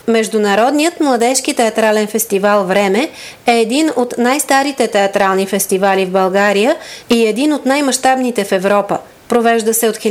Международният младежки театрален фестивал „Време“ е един от най-старите театрални фестивали в България и един от най-мащабните в Европа. Провежда се от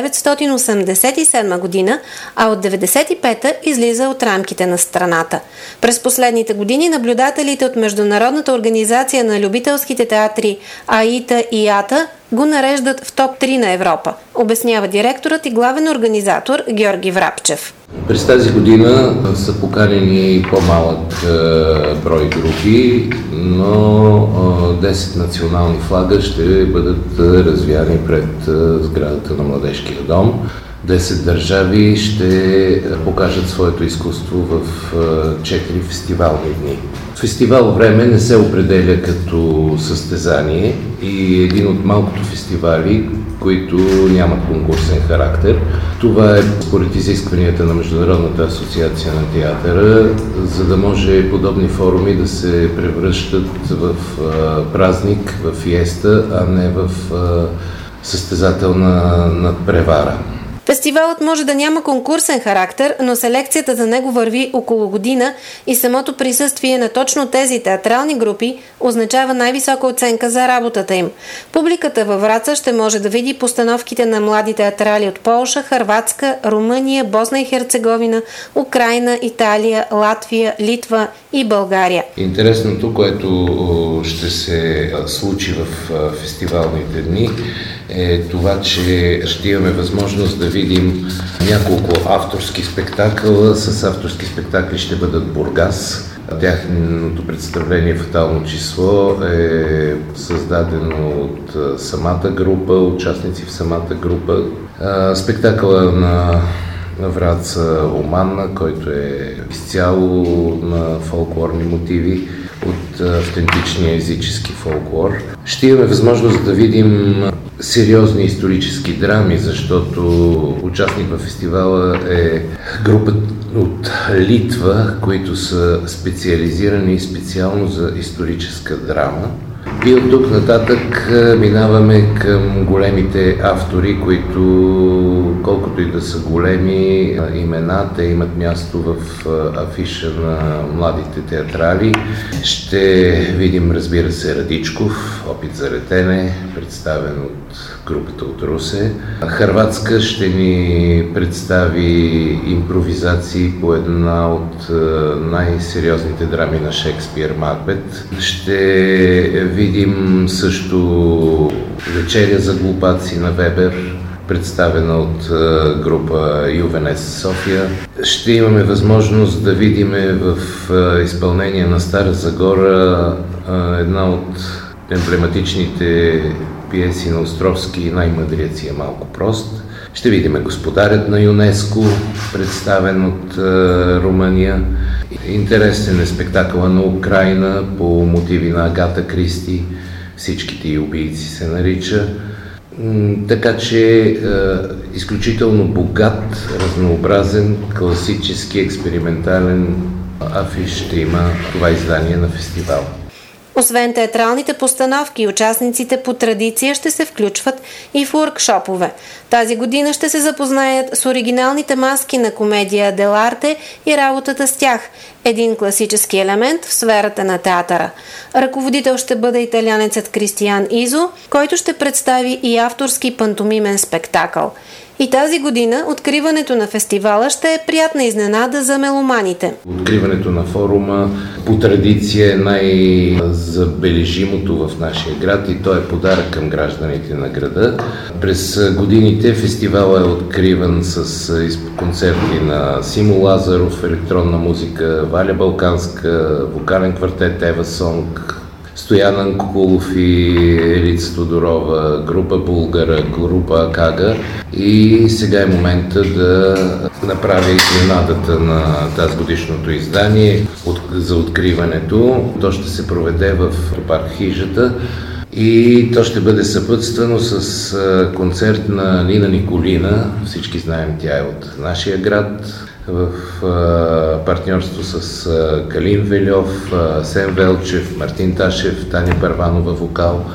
1987 година, а от 1995 излиза от рамките на страната. През последните години наблюдателите от Международната организация на любителските театри АИТА и ИАТА го нареждат в топ 3 на Европа, обяснява директорът и главен организатор Георги Врабчев. През тази година са поканени по-малък брой групи, но 10 национални флага ще бъдат развяни пред сградата на Младежкия дом. 10 държави ще покажат своето изкуство в 4 фестивални дни. Фестивал „Време“ не се определя като състезание и е един от малкото фестивали, които нямат конкурсен характер. Това е според изискванията на Международната асоциация на театъра, за да може подобни форуми да се превръщат в празник, в фиеста, а не в състезателна надпревара. Фестивалът може да няма конкурсен характер, но селекцията за него върви около година и самото присъствие на точно тези театрални групи означава най-висока оценка за работата им. Публиката във Враца ще може да види постановките на млади театрали от Полша, Хърватска, Румъния, Босна и Херцеговина, Украйна, Италия, Латвия, Литва и България. Интересното, което ще се случи в фестивалните дни, е това, че ще имаме възможност да видим няколко авторски спектакъла. С авторски спектакли ще бъдат Бургас. Тяхното представление „Фатално число“ е създадено от самата група, участници в самата група. Спектакъла на Враца „Оманна“, който е изцяло на фолклорни мотиви от автентичния езически фолклор. Ще имаме възможност да видим сериозни исторически драми, защото участник в фестивала е група от Литва, които са специализирани специално за историческа драма. И от тук нататък минаваме към големите автори, които, колкото и да са големи имена, те имат място в афиша на младите театрали. Ще видим, разбира се, Радичков, „Опит за летене“, представен от групата от Русе. Хърватска ще ни представи импровизации по една от най-сериозните драми на Шекспир „Макбет“. Ще видим също „Вечеря за глупаци“ на Вебер, представена от група Ювенес София. Ще имаме възможност да видим в изпълнение на Стара Загора една от емблематичните пиеси на Островски „Най-мъдрият си е малко прост“. Ще видим „Господарят на ЮНЕСКО“, представен от Румъния. Интересен е спектакъла на Украйна по мотиви на Агата Кристи, „Всичките и убийци“ се нарича. Така че изключително богат, разнообразен, класически, експериментален афиш ще има това издание на фестивала. Освен театралните постановки, участниците по традиция ще се включват и в уъркшопове. Тази година ще се запознаят с оригиналните маски на комедия Деларте и работата с тях – един класически елемент в сферата на театъра. Ръководител ще бъде италианецът Кристиян Изо, който ще представи и авторски пантомимен спектакъл. И тази година откриването на фестивала ще е приятна изненада за меломаните. Откриването на форума по традиция е най-забележимото в нашия град и то е подарък към гражданите на града. През годините фестивала е откриван с концерти на Симо Лазаров, електронна музика, Валя Балканска, вокален квартет Ева Сонг, Стоян Анкулов и Елица Тодорова, група Булгара, група Акага. И сега е момента да направя изненадата на тази годишното издание за откриването. То ще се проведе в парк Хижата и то ще бъде съпътствано с концерт на Нина Николина. Всички знаем, тя е от нашия град. В партньорство с Калин Вельов, Сен Велчев, Мартин Ташев, Таня Първанова вокал.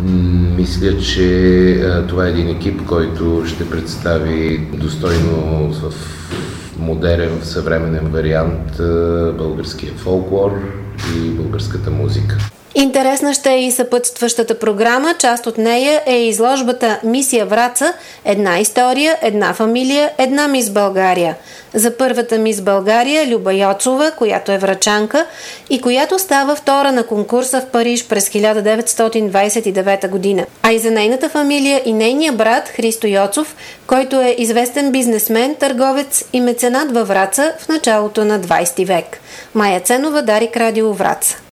Мисля, че това е един екип, който ще представи достойно в модерен, в съвременен вариант българския фолклор и българската музика. Интересна ще е и съпътстващата програма. Част от нея е изложбата «Мисия Враца. Една история, една фамилия, една мис България». За първата мис България Люба Йоцова, която е врачанка и която става втора на конкурса в Париж през 1929 година. А и за нейната фамилия и нейния брат Христо Йоцов, който е известен бизнесмен, търговец и меценат във Враца в началото на 20 век. Майя Ценова, Дарик Радио, Враца.